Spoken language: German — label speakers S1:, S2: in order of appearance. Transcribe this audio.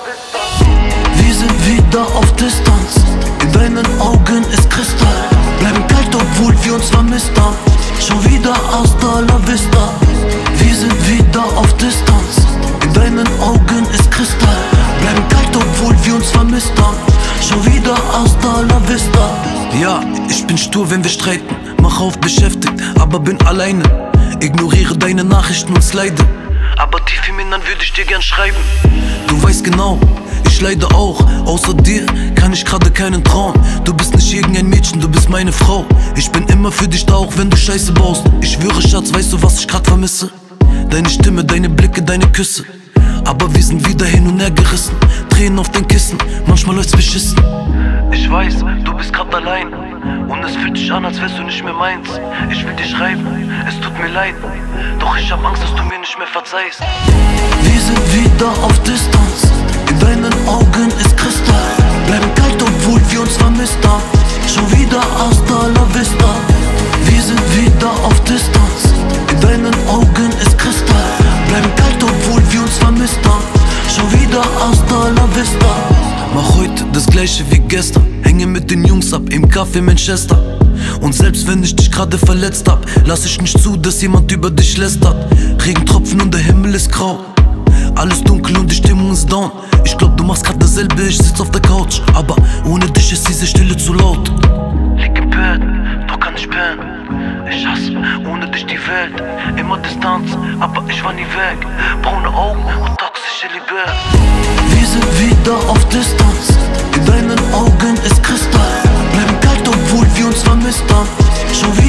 S1: Wir sind wieder auf Distanz, in deinen Augen ist Kristall. Bleiben kalt, obwohl wir uns vermisst haben. Schon wieder hasta la vista. Wir sind wieder auf Distanz, in deinen Augen ist Kristall. Bleiben kalt, obwohl wir uns vermisst haben. Schon wieder hasta la vista. Ja, ich bin stur, wenn wir streiten. Mach auf beschäftigt, aber bin alleine. Ignoriere deine Nachrichten und slide. Aber tief im Innern würde ich dir gern schreiben. Du weißt genau, ich leide auch. Außer dir kann ich gerade keinen trauen. Du bist nicht irgendein Mädchen, du bist meine Frau. Ich bin immer für dich da, auch wenn du Scheiße baust. Ich schwöre, Schatz, weißt du, was ich grad vermisse? Deine Stimme, deine Blicke, deine Küsse. Aber wir sind wieder hin und her gerissen. Tränen auf den Kissen, manchmal läuft's beschissen. Ich weiß, du bist grad allein. Und es fühlt sich an, als wärst du nicht mehr meins. Ich will dir schreiben, es tut mir leid. Doch ich hab Angst, dass du mir nicht mehr verzeihst. Wir sind wieder auf Distanz, in deinen Augen ist Kristall. Bleiben kalt, obwohl wir uns vermisst haben. Schon wieder hasta la vista. Wir sind wieder auf Distanz, in deinen Augen ist Kristall. Bleiben kalt, obwohl wir uns vermisst haben. Schon wieder hasta la vista. Mach heute das gleiche wie gestern. Hänge mit den Jungs ab im Café Manchester. Und selbst wenn ich dich gerade verletzt hab, lass ich nicht zu, dass jemand über dich lästert. Regentropfen und der Himmel ist grau. Alles dunkel und die Stimmung ist down. Ich glaub, du machst grad dasselbe, ich sitz auf der Couch. Aber ohne dich ist diese Stille zu laut. Lieg im Bett, doch kann nicht pennen. Ich hasse ohne dich die Welt. Immer Distanz, aber ich war nie weg. Braune Augen und toxische Liebe. Wir sind wieder auf Distanz, in deinen Augen ist Kristall. Bleiben kalt, obwohl wir uns vermisst haben. Schon wieder